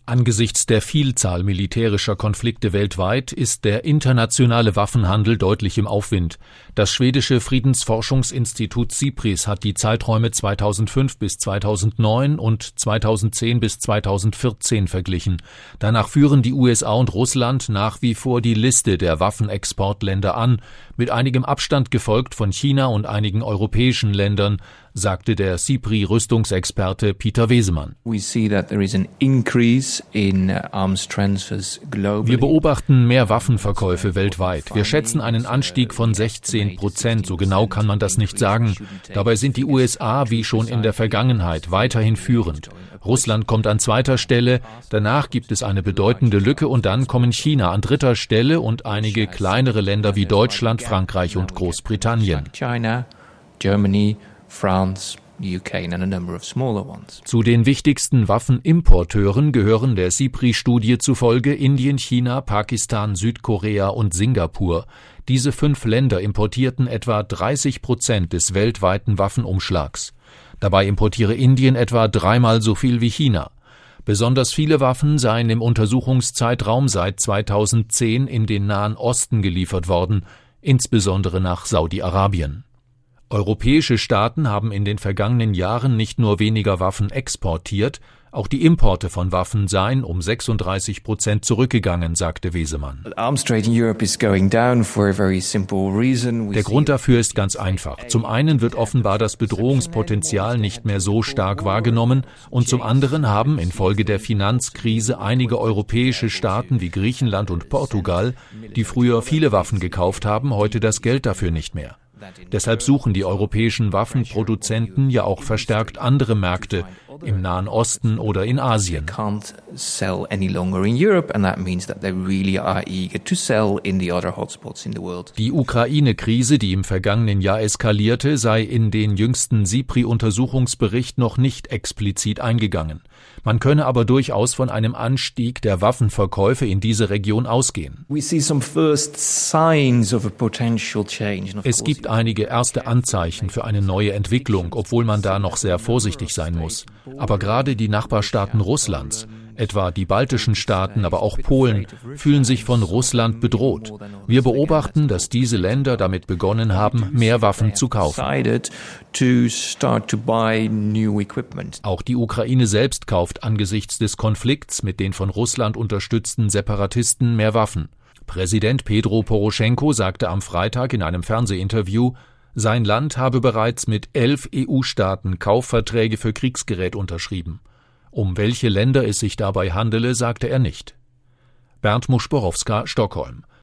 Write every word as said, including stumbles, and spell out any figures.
Angesichts der Vielzahl militärischer Konflikte weltweit ist der internationale Waffenhandel deutlich im Aufwind. Das schwedische Friedensforschungsinstitut SIPRIs hat die Zeiträume zweitausendfünf bis zweitausendneun und zweitausendzehn bis zweitausendvierzehn verglichen. Danach führen die U S A und Russland nach wie vor die Liste der Waffenexportländer an, mit einigem Abstand gefolgt von China und einigen europäischen Ländern, sagte der SIPRI-Rüstungsexperte Peter Wesemann. Wir beobachten mehr Waffenverkäufe weltweit. Wir schätzen einen Anstieg von sechzehn Prozent, so genau kann man das nicht sagen. Dabei sind die U S A wie schon in der Vergangenheit weiterhin führend. Russland kommt an zweiter Stelle, danach gibt es eine bedeutende Lücke und dann kommen China an dritter Stelle und einige kleinere Länder wie Deutschland, Frankreich und Großbritannien. China, Germany, France, U K and a number of smaller ones. Zu den wichtigsten Waffenimporteuren gehören der SIPRI-Studie zufolge Indien, China, Pakistan, Südkorea und Singapur. Diese fünf Länder importierten etwa dreißig Prozent des weltweiten Waffenumschlags. Dabei importiere Indien etwa dreimal so viel wie China. Besonders viele Waffen seien im Untersuchungszeitraum seit zweitausendzehn in den Nahen Osten geliefert worden, insbesondere nach Saudi-Arabien. Europäische Staaten haben in den vergangenen Jahren nicht nur weniger Waffen exportiert, auch die Importe von Waffen seien um sechsunddreißig Prozent zurückgegangen, sagte Wesemann. Der Grund dafür ist ganz einfach. Zum einen wird offenbar das Bedrohungspotenzial nicht mehr so stark wahrgenommen und zum anderen haben infolge der Finanzkrise einige europäische Staaten wie Griechenland und Portugal, die früher viele Waffen gekauft haben, heute das Geld dafür nicht mehr. Deshalb suchen die europäischen Waffenproduzenten ja auch verstärkt andere Märkte im Nahen Osten oder in Asien. Die Ukraine-Krise, die im vergangenen Jahr eskalierte, sei in den jüngsten SIPRI-Untersuchungsbericht noch nicht explizit eingegangen. Man könne aber durchaus von einem Anstieg der Waffenverkäufe in diese Region ausgehen. Es gibt einige erste Anzeichen für eine neue Entwicklung, obwohl man da noch sehr vorsichtig sein muss. Aber gerade die Nachbarstaaten Russlands, etwa die baltischen Staaten, aber auch Polen, fühlen sich von Russland bedroht. Wir beobachten, dass diese Länder damit begonnen haben, mehr Waffen zu kaufen. Auch die Ukraine selbst kauft angesichts des Konflikts mit den von Russland unterstützten Separatisten mehr Waffen. Präsident Petro Poroschenko sagte am Freitag in einem Fernsehinterview, sein Land habe bereits mit elf E U-Staaten Kaufverträge für Kriegsgerät unterschrieben. Um welche Länder es sich dabei handele, sagte er nicht. Bernd Muschborowska, Stockholm.